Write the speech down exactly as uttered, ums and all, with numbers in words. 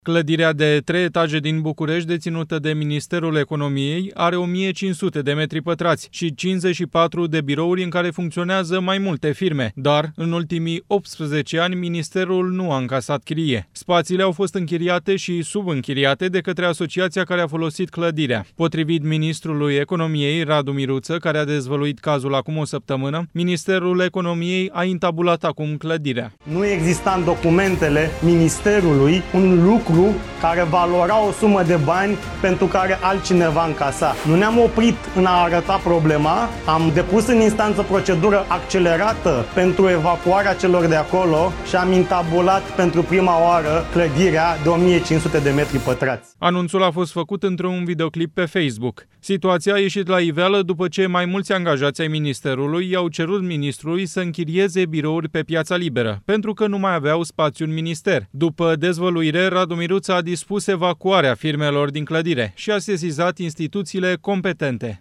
Clădirea de trei etaje din București, deținută de Ministerul Economiei, are o mie cinci sute de metri pătrați și cincizeci și patru de birouri în care funcționează mai multe firme, dar în ultimii optsprezece ani Ministerul nu a încasat chirie. Spațiile au fost închiriate și subînchiriate de către asociația care a folosit clădirea. Potrivit Ministrului Economiei, Radu Miruță, care a dezvăluit cazul acum o săptămână, Ministerul Economiei a intabulat acum clădirea. Nu exista în documentele Ministerului un lucru care valora o sumă de bani pentru care altcineva încasa. Nu ne-am oprit în a arăta problema, am depus în instanță procedură accelerată pentru evacuarea celor de acolo și am intabulat pentru prima oară clădirea de o mie cinci sute de metri pătrați. Anunțul a fost făcut într-un videoclip pe Facebook. Situația a ieșit la iveală după ce mai mulți angajați ai Ministerului i-au cerut ministrului să închirieze birouri pe piața liberă, pentru că nu mai aveau spațiu în minister. După dezvăluire, Radu Miruță a dispus evacuarea firmelor din clădire și a sesizat instituțiile competente.